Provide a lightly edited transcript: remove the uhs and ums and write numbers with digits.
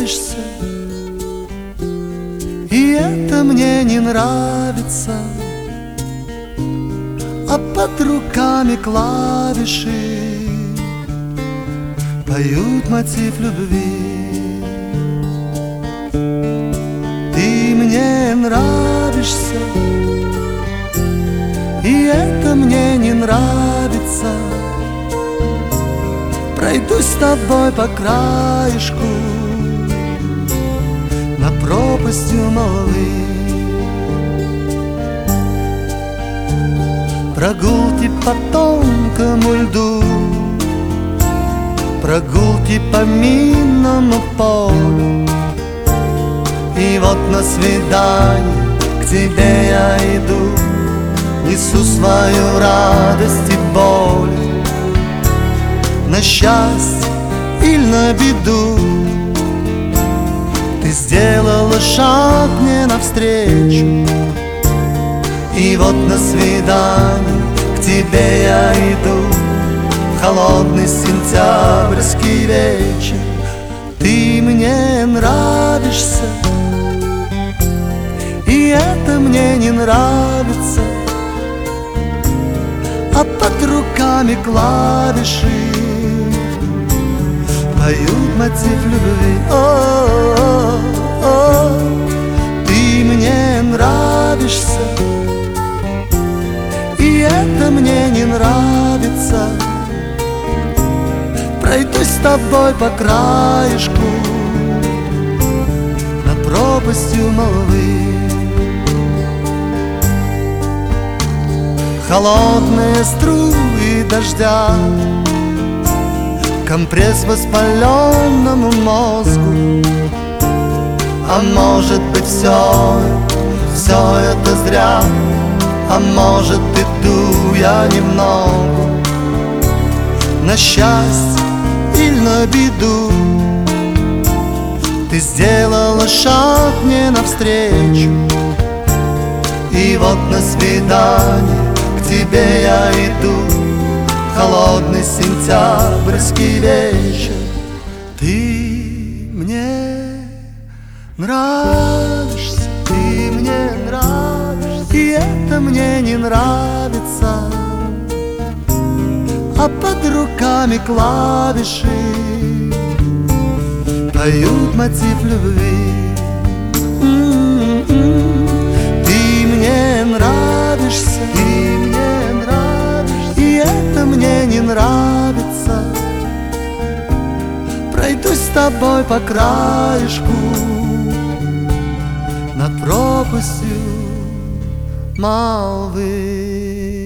нравишься, и это мне не нравится. А под руками клавиши поют мотив любви. Ты мне нравишься, и это мне не нравится. Пройдусь с тобой по краешку на пропастью молвы. Прогулки по тонкому льду, прогулки по минному полю. И вот на свидание к тебе я иду, несу свою радость и боль. На счастье или на беду ты сделала шаг мне навстречу. И вот на свидание к тебе я иду в холодный сентябрьский вечер. Ты мне нравишься, и это мне не нравится. А под руками клавиши поют мотив любви. О-о-о-о. Ты мне нравишься, и это мне не нравится. Пройдусь с тобой по краешку на пропастью молвы. Холодные струи дождя, компресс воспаленному мозгу. А может быть все это зря, а может иду я немного на счастье или на беду. Ты сделала шаг мне навстречу, и вот на свидание к тебе я иду в холодный сентябрьский вечер. Ты мне нравишься, ты мне нравишься, и это мне не нравится. А под руками клавиши поют мотив любви. Ты мне нравишься, и это мне не нравится. Пройдусь с тобой по краешку над пропастью молвы.